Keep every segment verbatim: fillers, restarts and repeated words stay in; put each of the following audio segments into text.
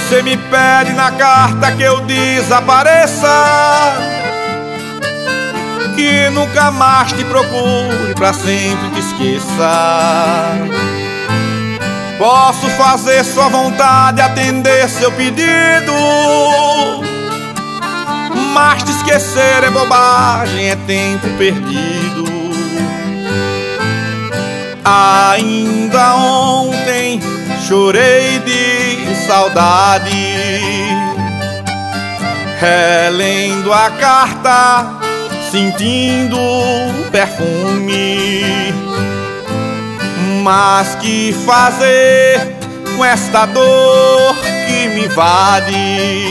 Você me pede na carta que eu desapareça, que nunca mais te procure, pra sempre te esqueça. Posso fazer sua vontade, atender seu pedido, mas te esquecer é bobagem, é tempo perdido. Ainda ontem chorei de saudade, relendo a carta, sentindo o perfume. Mas que fazer com esta dor que me invade?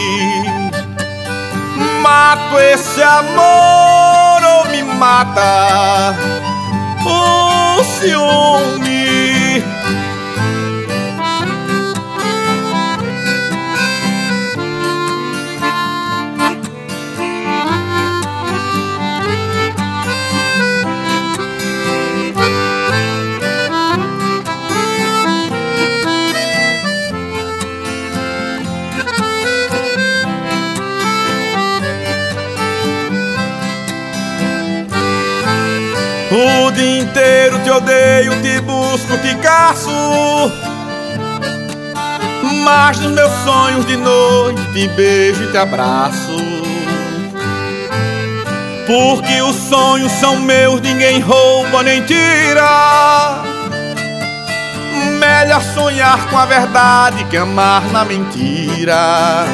Mato esse amor ou me mata o ciúme? O dia inteiro te odeio, te busco, te caço, mas nos meus sonhos de noite te beijo e te abraço. Porque os sonhos são meus, ninguém rouba nem tira. Melhor sonhar com a verdade que amar na mentira.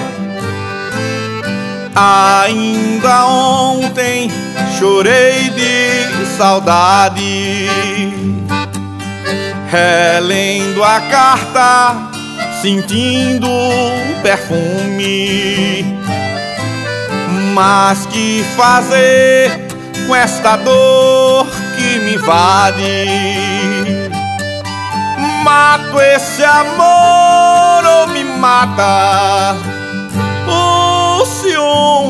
Ainda ontem chorei de saudade, relendo a carta, sentindo o perfume. Mas que fazer com esta dor que me invade? Mato esse amor ou me mata o ciúme?